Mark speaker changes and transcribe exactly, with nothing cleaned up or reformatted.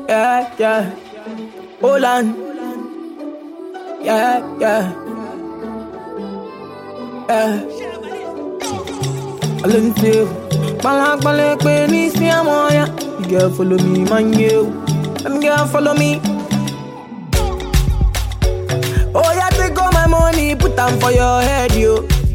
Speaker 1: Yeah, yeah. Hold on. Yeah, yeah. Yeah. I learn to Balak balak penny see I'm on ya. You girl follow me, man you. Them girl follow me. Oh yeah, take all my money, put them for your head, yo.